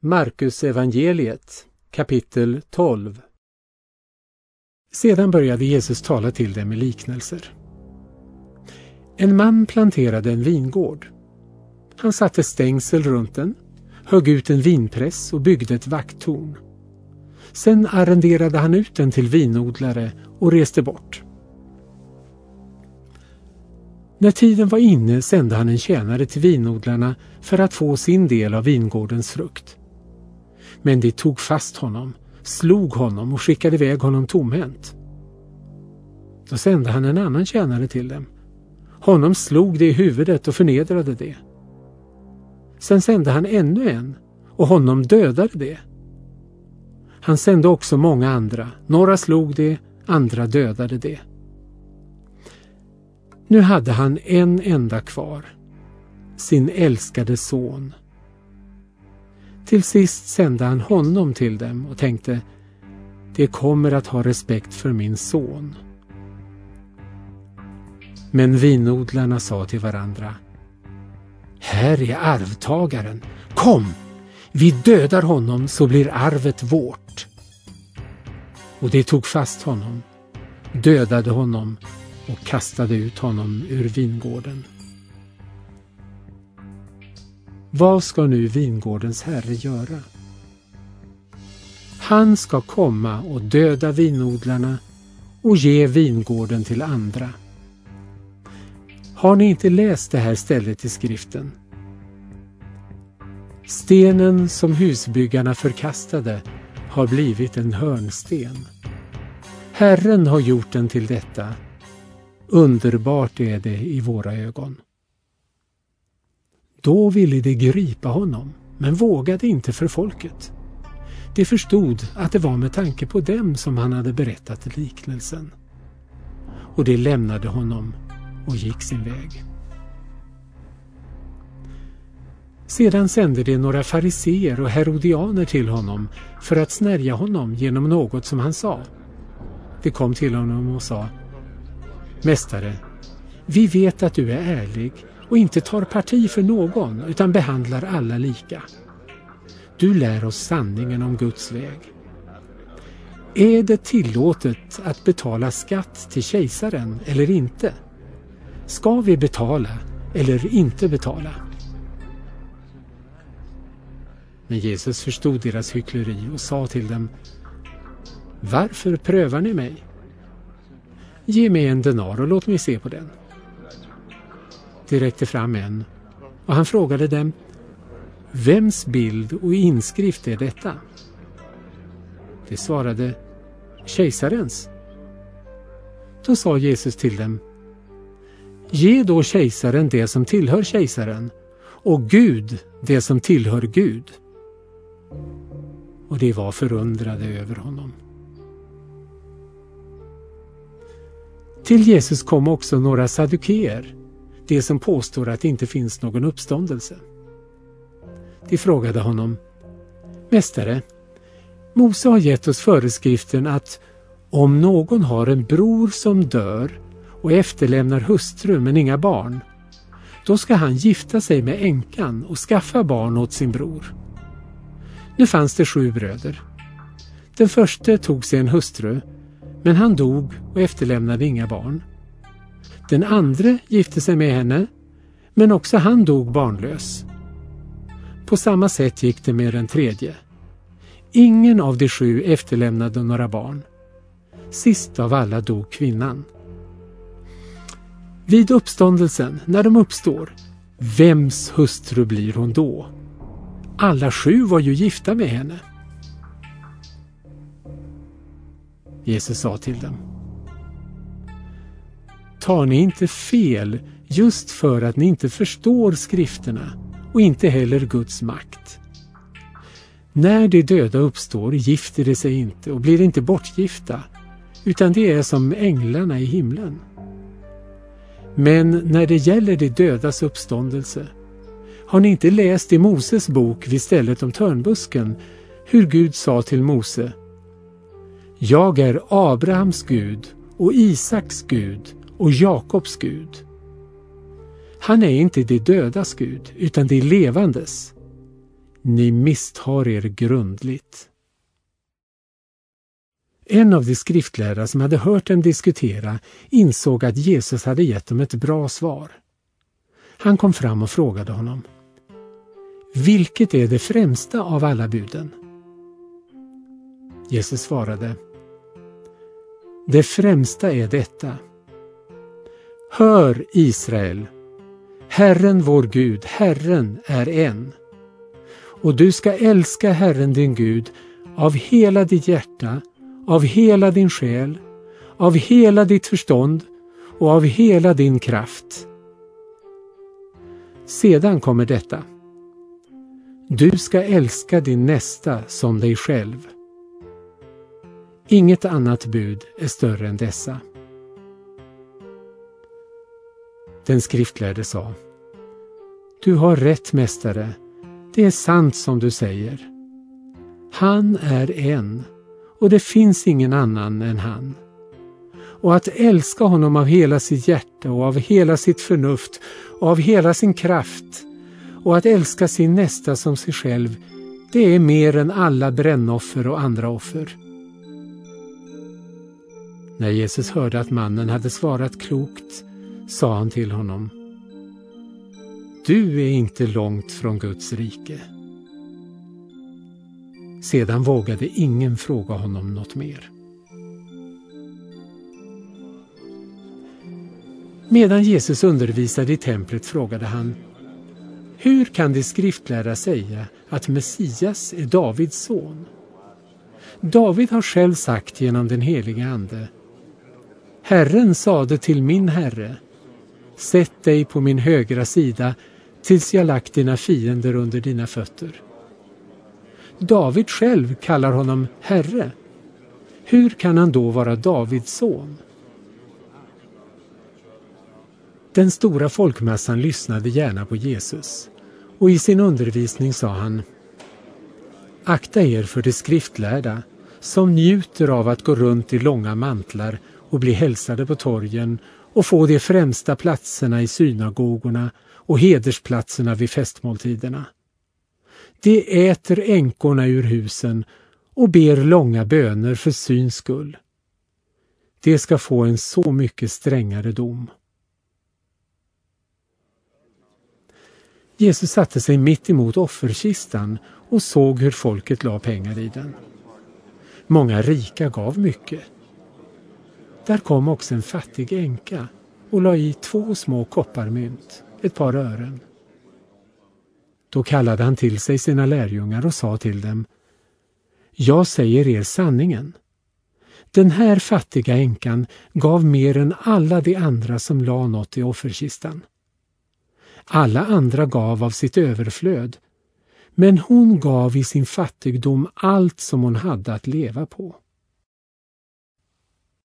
Markus evangeliet, kapitel 12. Sedan började Jesus tala till dem med liknelser. En man planterade en vingård. Han satte stängsel runt den, högg ut en vinpress och byggde ett vakttorn. Sen arrenderade han ut den till vinodlare och reste bort. När tiden var inne sände han en tjänare till vinodlarna för att få sin del av vingårdens frukt. Men de tog fast honom, slog honom och skickade iväg honom tomhänt. Då sände han en annan tjänare till dem. Honom slog de i huvudet och förnedrade det. Sen sände han ännu en och honom dödade det. Han sände också många andra. Några slog det, andra dödade det. Nu hade han en enda kvar, sin älskade son. Till sist sände han honom till dem och tänkte, de kommer att ha respekt för min son. Men vinodlarna sa till varandra, här är arvtagaren, kom, vi dödar honom så blir arvet vårt. Och de tog fast honom, dödade honom och kastade ut honom ur vingården. Vad ska nu vingårdens herre göra? Han ska komma och döda vinodlarna och ge vingården till andra. Har ni inte läst det här stället i skriften? Stenen som husbyggarna förkastade har blivit en hörnsten. Herren har gjort den till detta. Underbart är det i våra ögon. Då ville de gripa honom, men vågade inte för folket. De förstod att det var med tanke på dem som han hade berättat liknelsen. Och de lämnade honom och gick sin väg. Sedan sände de några fariseer och herodianer till honom för att snärja honom genom något som han sa. De kom till honom och sa, Mästare, vi vet att du är ärlig och inte tar parti för någon utan behandlar alla lika. Du lär oss sanningen om Guds väg. Är det tillåtet att betala skatt till kejsaren eller inte? Ska vi betala eller inte betala? Men Jesus förstod deras hyckleri och sa till dem, varför prövar ni mig? Ge mig en denar och låt mig se på den. De räckte fram en och han frågade dem, vems bild och inskrift är detta? De svarade, kejsarens. Då sa Jesus till dem, ge då kejsaren det som tillhör kejsaren och Gud det som tillhör Gud. Och de var förundrade över honom. Till Jesus kom också några saddukeer, de som påstår att det inte finns någon uppståndelse. De frågade honom, Mästare, Mose har gett oss föreskriften att om någon har en bror som dör och efterlämnar hustru men inga barn, då ska han gifta sig med änkan och skaffa barn åt sin bror. Nu fanns det 7 bröder. Den första tog sig en hustru, men han dog och efterlämnade inga barn. Den andra gifte sig med henne, men också han dog barnlös. På samma sätt gick det med den tredje. Ingen av de 7 efterlämnade några barn. Sist av alla dog kvinnan. Vid uppståndelsen, när de uppstår, vems hustru blir hon då? Alla 7 var ju gifta med henne. Jesus sa till dem, tar ni inte fel just för att ni inte förstår skrifterna och inte heller Guds makt? När de döda uppstår gifter de sig inte och blir inte bortgifta, utan det är som änglarna i himlen. Men när det gäller de dödas uppståndelse, har ni inte läst i Moses bok vid stället om törnbusken hur Gud sa till Mose, jag är Abrahams Gud och Isaks Gud och Jakobs Gud. Han är inte de dödas Gud utan de levandes. Ni misstar er grundligt. En av de skriftlärda som hade hört dem diskutera insåg att Jesus hade gett dem ett bra svar. Han kom fram och frågade honom: vilket är det främsta av alla buden? Jesus svarade: det främsta är detta. Hör, Israel, Herren vår Gud, Herren är en. Och du ska älska Herren din Gud av hela ditt hjärta, av hela din själ, av hela ditt förstånd och av hela din kraft. Sedan kommer detta: du ska älska din nästa som dig själv. Inget annat bud är större än dessa. Den skriftlärde sa: du har rätt, mästare, det är sant som du säger. Han är en, och det finns ingen annan än han. Och att älska honom av hela sitt hjärta och av hela sitt förnuft och av hela sin kraft, och att älska sin nästa som sig själv, det är mer än alla brännoffer och andra offer. När Jesus hörde att mannen hade svarat klokt, sa han till honom: du är inte långt från Guds rike. Sedan vågade ingen fråga honom något mer. Medan Jesus undervisade i templet frågade han: hur kan de skriftlärda säga att Messias är Davids son? David har själv sagt genom den heliga ande: Herren sade till min Herre: sätt dig på min högra sida tills jag lagt dina fiender under dina fötter. David själv kallar honom Herre. Hur kan han då vara Davids son? Den stora folkmassan lyssnade gärna på Jesus, och i sin undervisning sa han: akta er för de skriftlärda som njuter av att gå runt i långa mantlar och bli hälsade på torgen och få de främsta platserna i synagogorna och hedersplatserna vid festmåltiderna. De äter änkorna ur husen och ber långa böner för syns skull. De ska få en så mycket strängare dom. Jesus satte sig mitt emot offerkistan och såg hur folket la pengar i den. Många rika gav mycket. Där kom också en fattig änka och la i 2 små kopparmynt, ett par ören. Då kallade han till sig sina lärjungar och sa till dem: jag säger er sanningen. Den här fattiga änkan gav mer än alla de andra som la något i offerkistan. Alla andra gav av sitt överflöd, men hon gav i sin fattigdom allt som hon hade att leva på.